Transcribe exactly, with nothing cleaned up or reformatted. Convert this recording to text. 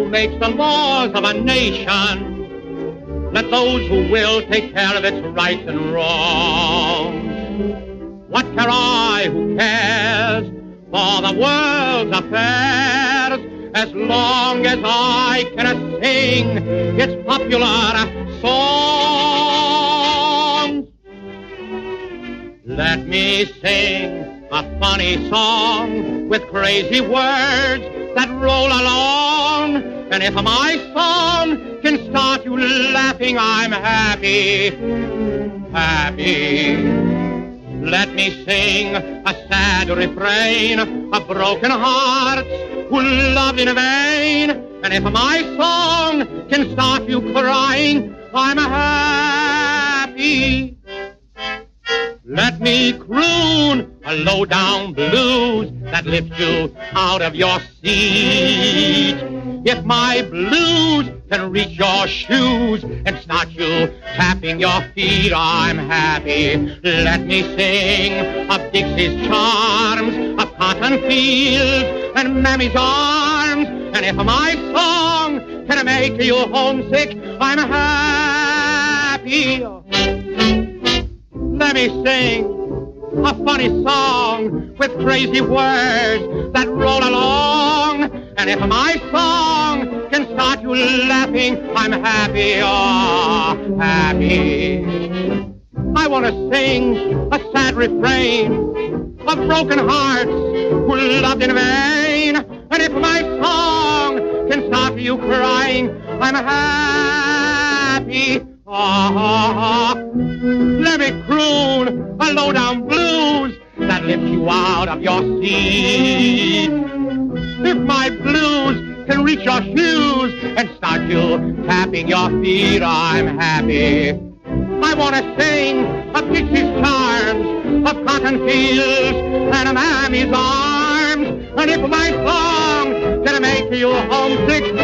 who makes the laws of a nation. Let those who will take care of its rights and wrongs. What care I who cares for the world's affairs, as long as I can sing its popular songs? Let me sing a funny song with crazy words that roll along. And if my song can start you laughing, I'm happy, happy. Let me sing a sad refrain of broken hearts who loved in vain. And if my song can start you crying, I'm happy. Let me croon a low-down blues that lifts you out of your seat. If my blues can reach your shoes and start you tapping your feet, I'm happy. Let me sing of Dixie's charms, of cotton fields and Mammy's arms. And if my song can make you homesick, I'm happy. Let me sing a funny song with crazy words that roll along. And if my song can start you laughing, I'm happy, oh, happy. I want to sing a sad refrain of broken hearts who loved in vain. And if my song can start you crying, I'm happy. Ah, let me croon a low-down blues that lifts you out of your seat. If my blues can reach your shoes and start you tapping your feet, I'm happy. I want to sing of Dixie's charms, of cotton fields and Mammy's arms. And if my song can make you homesick,